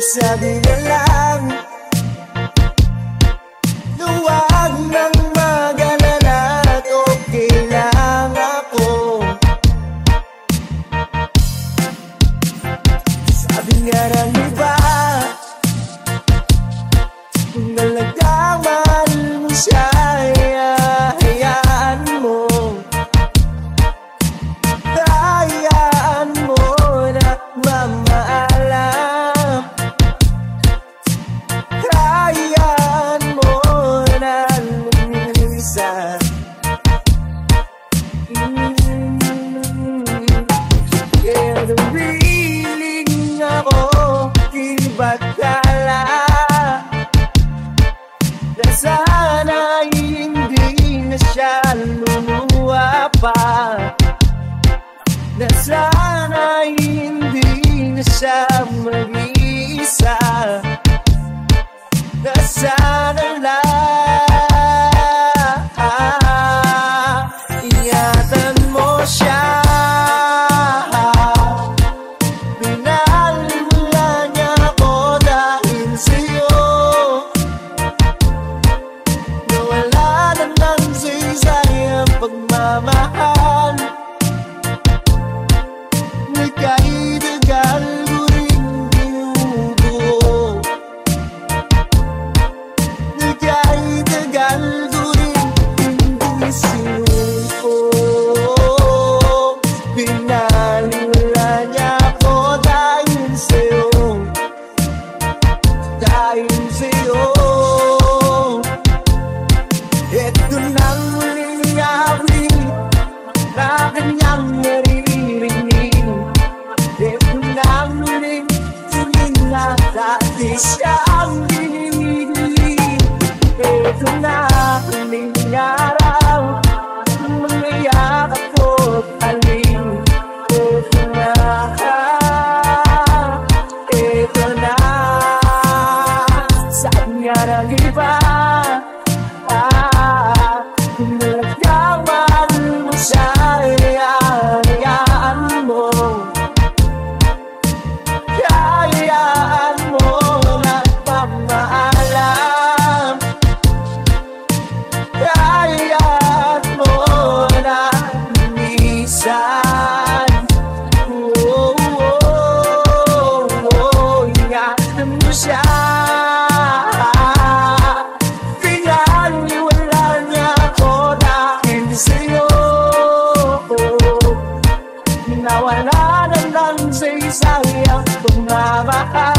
Sabi na lang, huwag nang mag-alala at okay lang ako. Sabi nga ng iba, kung talagang mahal mo siya, hayaan mo. Hayaan mo na mamaalam. Hayaan mo na lumisan. Kaya nawiling ako, kinbatala, na sana hindi na siya luluwa pa, na sana hindi na siya mag-iisa, na sana lang ingatan mo siya. Binalula niya ako dahil sa'yo, nawala na ng saysayang pagmamahal. Nagkaidagal ko rin binubuo, nagkaidagal ko rin hindi sinuko. Binalula niya ako dahil sa'yo, dahil sa'yo. Ito nang muling awit na kanyang naririnig. Ito nang muling tuwing na dati siyang dinilig. Ito na muling araw, mga yakap ko't aling. Ito na, ito na. Sabi nga ng iba, kung talagang mahal mo siya, hayaan mo. Hayaan mo na mamaalam. Hayaan mo na lumisan. Ingatan mo siya. Pinaniwala niya ako dahil sa'yo, nawala na lang sa isayang pagmamahal.